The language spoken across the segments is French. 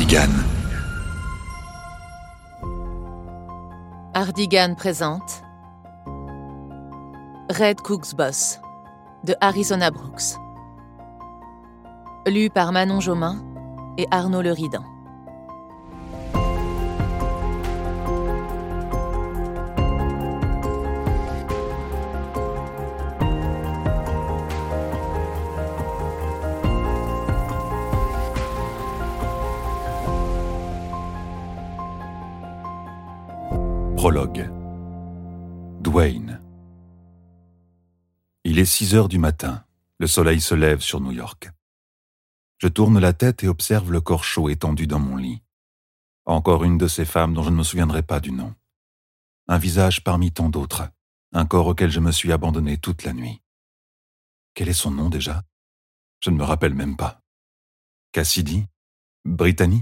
Hardigan. Hardigan présente Red Cook's Boss de Arizona Brooks. Lu par Manon Jomain et Arnaud Leridan. Prologue. Dwayne. Il est 6 heures du matin. Le soleil se lève sur New York. Je tourne la tête et observe le corps chaud étendu dans mon lit. Encore une de ces femmes dont je ne me souviendrai pas du nom. Un visage parmi tant d'autres. Un corps auquel je me suis abandonné toute la nuit. Quel est son nom déjà ? Je ne me rappelle même pas. Cassidy ? Brittany ?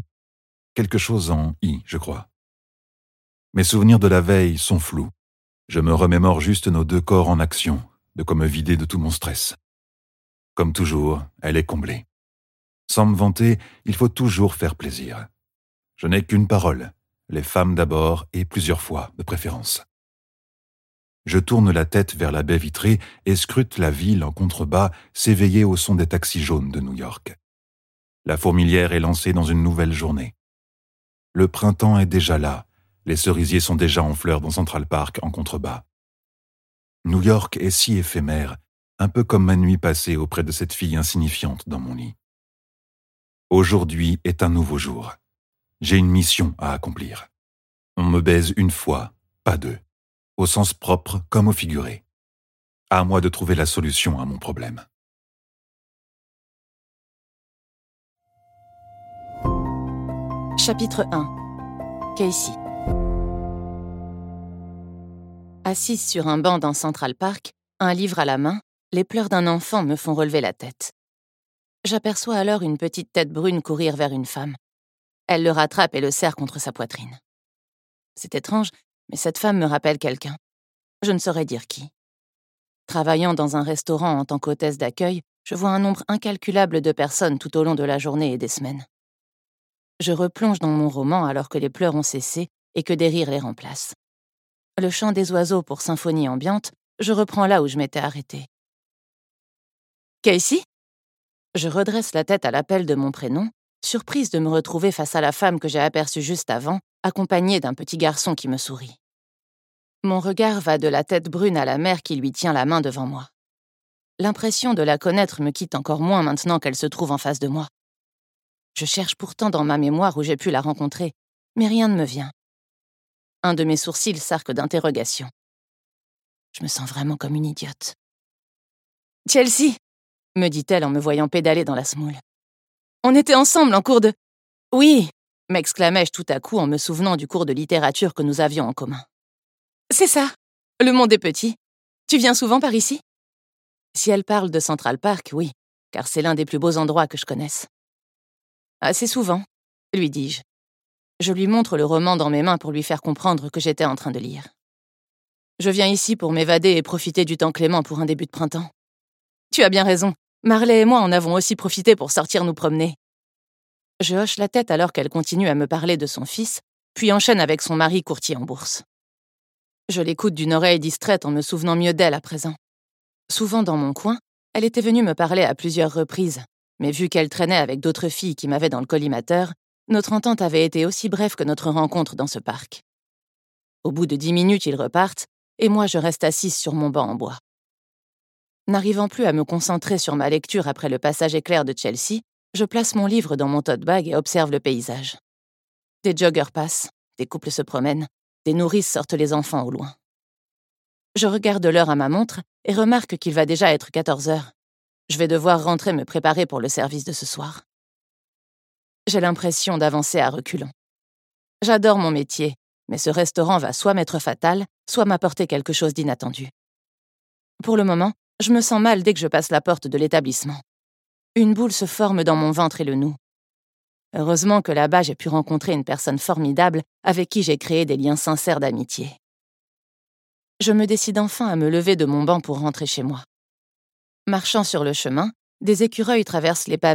Quelque chose en I, je crois. Mes souvenirs de la veille sont flous. Je me remémore juste nos 2 corps en action, de quoi me vider de tout mon stress. Comme toujours, elle est comblée. Sans me vanter, il faut toujours faire plaisir. Je n'ai qu'une parole, les femmes d'abord et plusieurs fois, de préférence. Je tourne la tête vers la baie vitrée et scrute la ville en contrebas s'éveiller au son des taxis jaunes de New York. La fourmilière est lancée dans une nouvelle journée. Le printemps est déjà là. Les cerisiers sont déjà en fleurs dans Central Park en contrebas. New York est si éphémère, un peu comme ma nuit passée auprès de cette fille insignifiante dans mon lit. Aujourd'hui est un nouveau jour. J'ai une mission à accomplir. On me baise une fois, pas 2, au sens propre comme au figuré. À moi de trouver la solution à mon problème. Chapitre 1. Casey. Assise sur un banc dans Central Park, un livre à la main, les pleurs d'un enfant me font relever la tête. J'aperçois alors une petite tête brune courir vers une femme. Elle le rattrape et le serre contre sa poitrine. C'est étrange, mais cette femme me rappelle quelqu'un. Je ne saurais dire qui. Travaillant dans un restaurant en tant qu'hôtesse d'accueil, je vois un nombre incalculable de personnes tout au long de la journée et des semaines. Je replonge dans mon roman alors que les pleurs ont cessé et que des rires les remplacent. Le chant des oiseaux pour symphonie ambiante, je reprends là où je m'étais arrêtée. Casey ? Je redresse la tête à l'appel de mon prénom, surprise de me retrouver face à la femme que j'ai aperçue juste avant, accompagnée d'un petit garçon qui me sourit. Mon regard va de la tête brune à la mère qui lui tient la main devant moi. L'impression de la connaître me quitte encore moins maintenant qu'elle se trouve en face de moi. Je cherche pourtant dans ma mémoire où j'ai pu la rencontrer, mais rien ne me vient. Un de mes sourcils s'arque d'interrogation. Je me sens vraiment comme une idiote. « Chelsea !» me dit-elle en me voyant pédaler dans la semoule. « On était ensemble en cours de... »« Oui !» m'exclamai-je tout à coup en me souvenant du cours de littérature que nous avions en commun. « C'est ça. Le monde est petit. Tu viens souvent par ici ?» Si elle parle de Central Park, oui, car c'est l'un des plus beaux endroits que je connaisse. « Assez souvent, » lui dis-je. Je lui montre le roman dans mes mains pour lui faire comprendre que j'étais en train de lire. Je viens ici pour m'évader et profiter du temps clément pour un début de printemps. Tu as bien raison. Marley et moi en avons aussi profité pour sortir nous promener. Je hoche la tête alors qu'elle continue à me parler de son fils, puis enchaîne avec son mari courtier en bourse. Je l'écoute d'une oreille distraite en me souvenant mieux d'elle à présent. Souvent dans mon coin, elle était venue me parler à plusieurs reprises, mais vu qu'elle traînait avec d'autres filles qui m'avaient dans le collimateur, notre entente avait été aussi brève que notre rencontre dans ce parc. Au bout de 10 minutes, ils repartent, et moi je reste assise sur mon banc en bois. N'arrivant plus à me concentrer sur ma lecture après le passage éclair de Chelsea, je place mon livre dans mon tote bag et observe le paysage. Des joggers passent, des couples se promènent, des nourrices sortent les enfants au loin. Je regarde l'heure à ma montre et remarque qu'il va déjà être 14 heures. Je vais devoir rentrer me préparer pour le service de ce soir. J'ai l'impression d'avancer à reculons. J'adore mon métier, mais ce restaurant va soit m'être fatal, soit m'apporter quelque chose d'inattendu. Pour le moment, je me sens mal dès que je passe la porte de l'établissement. Une boule se forme dans mon ventre et le noue. Heureusement que là-bas, j'ai pu rencontrer une personne formidable avec qui j'ai créé des liens sincères d'amitié. Je me décide enfin à me lever de mon banc pour rentrer chez moi. Marchant sur le chemin, des écureuils traversent les pavés